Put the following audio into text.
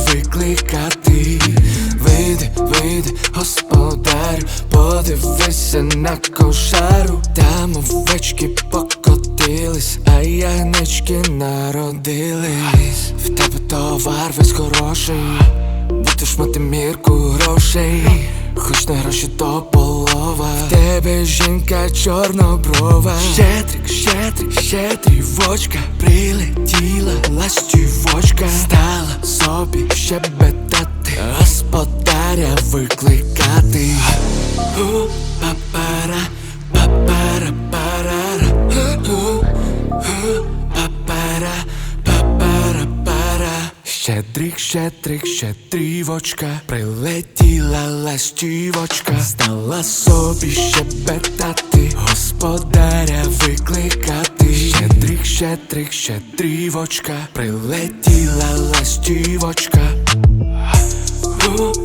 викликати. Вийди, вийди, господарю, подивися на кошару. Там овечки покотились, а ягнички народились. В тебе товар весь хороший, будеш мати мірку грошей. Хоч не гроші, то полова. В тебе жінка чорноброва. Щедрик, щедрик, щедрівочка, прилетіла ластівочка. Стала собі щебетати, господаря викликати. Папара, папара, парара. Папара, папара, пара. Щедрик, щедрик, щедрівочка, прилетіла ластівочка. Стала собі щебетати, господаря викликати. Щедрик, щедрик, щедрівочка, прилетіла ластівочка.